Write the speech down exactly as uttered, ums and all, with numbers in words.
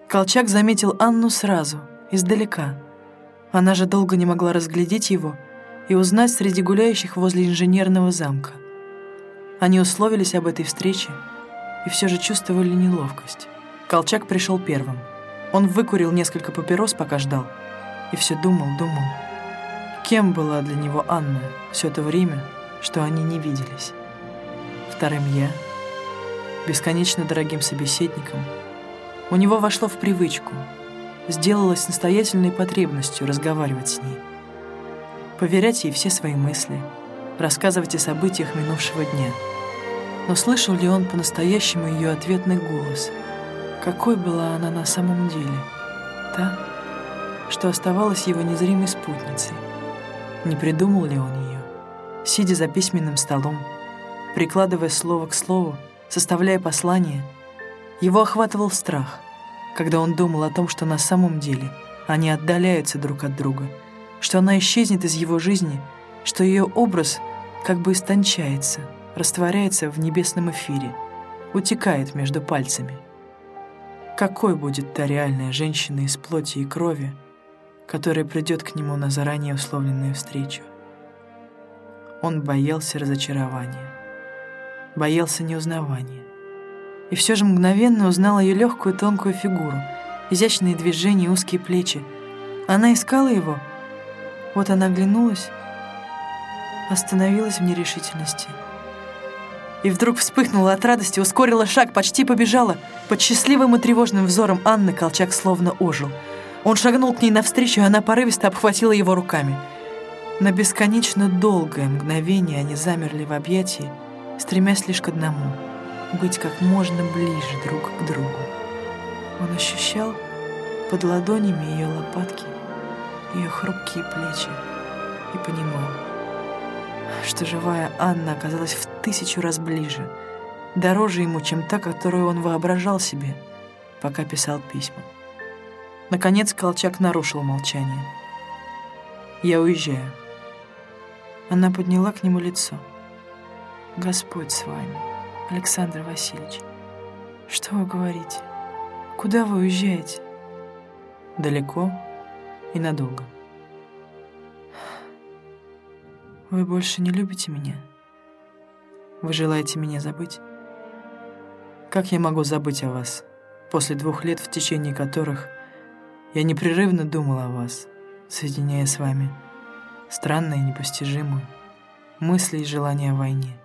Колчак заметил Анну сразу, издалека. Она же долго не могла разглядеть его и узнать среди гуляющих возле инженерного замка. Они условились об этой встрече и все же чувствовали неловкость. Колчак пришел первым. Он выкурил несколько папирос, пока ждал, и все думал, думал, кем была для него Анна все это время, что они не виделись. Вторым я, бесконечно дорогим собеседником. У него вошло в привычку, сделалось настоятельной потребностью разговаривать с ней, поверять ей все свои мысли, рассказывать о событиях минувшего дня. Но слышал ли он по-настоящему ее ответный голос? Какой была она на самом деле? Та, что оставалась его незримой спутницей. Не придумал ли он ее? Сидя за письменным столом, прикладывая слово к слову, составляя послание, его охватывал страх, когда он думал о том, что на самом деле они отдаляются друг от друга, что она исчезнет из его жизни, что ее образ как бы истончается, растворяется в небесном эфире, утекает между пальцами. Какой будет та реальная женщина из плоти и крови, которая придет к нему на заранее условленную встречу? Он боялся разочарования, боялся неузнавания. И все же мгновенно узнал ее легкую тонкую фигуру, изящные движения, узкие плечи. Она искала его. Вот она оглянулась, остановилась в нерешительности. И вдруг вспыхнула от радости, ускорила шаг, почти побежала. Под счастливым и тревожным взором Анны Колчак словно ожил. Он шагнул к ней навстречу, и она порывисто обхватила его руками. На бесконечно долгое мгновение они замерли в объятии, стремясь лишь к одному — быть как можно ближе друг к другу. Он ощущал под ладонями ее лопатки, ее хрупкие плечи и понимал, что живая Анна оказалась в тысячу раз ближе, дороже ему, чем та, которую он воображал себе, пока писал письма. Наконец Колчак нарушил молчание. «Я уезжаю». Она подняла к нему лицо. «Господь с вами, Александр Васильевич. Что вы говорите? Куда вы уезжаете?» «Далеко и надолго». «Вы больше не любите меня? Вы желаете меня забыть? Как я могу забыть о вас, после двух лет, в течение которых я непрерывно думал о вас, соединяя с вами странные и непостижимые мысли и желания о войне?